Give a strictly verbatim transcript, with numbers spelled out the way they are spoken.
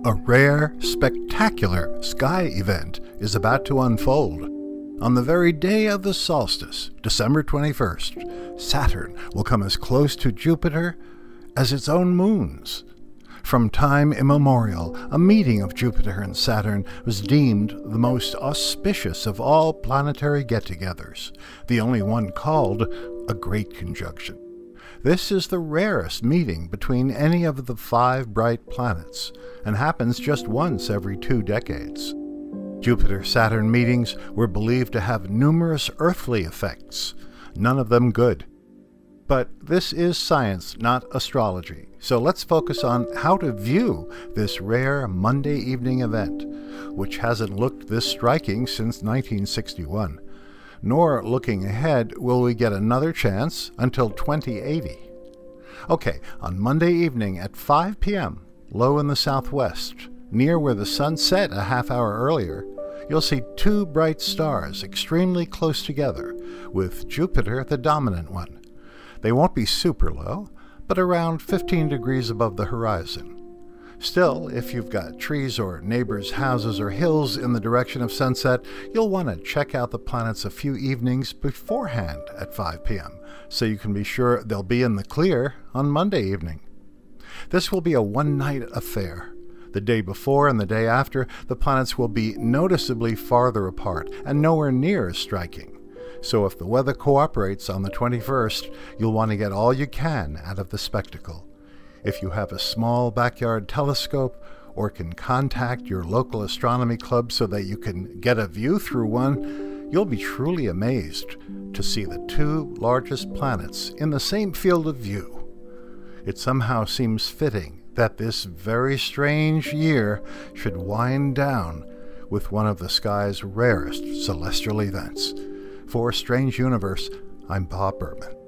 A rare, spectacular sky event is about to unfold. On the very day of the solstice, December twenty-first, Saturn will come as close to Jupiter as its own moons. From time immemorial, a meeting of Jupiter and Saturn was deemed the most auspicious of all planetary get-togethers, the only one called a Great Conjunction. This is the rarest meeting between any of the five bright planets, and happens just once every two decades. Jupiter-Saturn meetings were believed to have numerous earthly effects, none of them good. But this is science, not astrology, so let's focus on how to view this rare Monday evening event, which hasn't looked this striking since nineteen sixty-one. Nor, looking ahead, will we get another chance until twenty eighty. Okay, on Monday evening at five p.m., low in the southwest, near where the sun set a half hour earlier, you'll see two bright stars extremely close together, with Jupiter the dominant one. They won't be super low, but around fifteen degrees above the horizon. Still, if you've got trees or neighbors' houses or hills in the direction of sunset, you'll want to check out the planets a few evenings beforehand at five p.m., so you can be sure they'll be in the clear on Monday evening. This will be a one-night affair. The day before and the day after, the planets will be noticeably farther apart and nowhere near as striking. So if the weather cooperates on the twenty-first, you'll want to get all you can out of the spectacle. If you have a small backyard telescope or can contact your local astronomy club so that you can get a view through one, you'll be truly amazed to see the two largest planets in the same field of view. It somehow seems fitting that this very strange year should wind down with one of the sky's rarest celestial events. For Strange Universe, I'm Bob Berman.